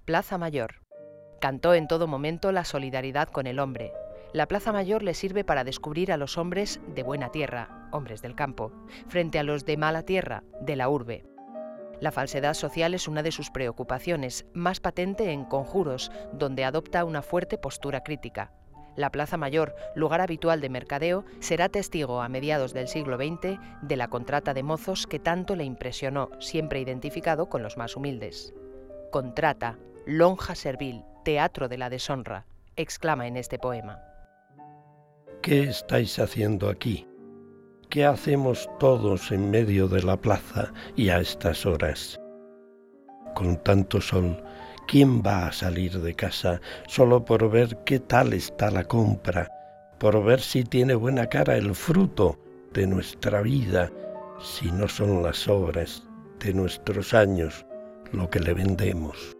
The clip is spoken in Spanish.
Plaza Mayor. Cantó en todo momento la solidaridad con el hombre. La Plaza Mayor le sirve para descubrir a los hombres de buena tierra, hombres del campo, frente a los de mala tierra, de la urbe. La falsedad social es una de sus preocupaciones, más patente en Conjuros, donde adopta una fuerte postura crítica. La Plaza Mayor, lugar habitual de mercadeo, será testigo a mediados del siglo XX de la contrata de mozos que tanto le impresionó, siempre identificado con los más humildes. Contrata, lonja servil, teatro de la deshonra, exclama en este poema. ¿Qué estáis haciendo aquí? ¿Qué hacemos todos en medio de la plaza y a estas horas? Con tanto sol, ¿quién va a salir de casa solo por ver qué tal está la compra, por ver si tiene buena cara el fruto de nuestra vida, si no son las obras de nuestros años lo que le vendemos?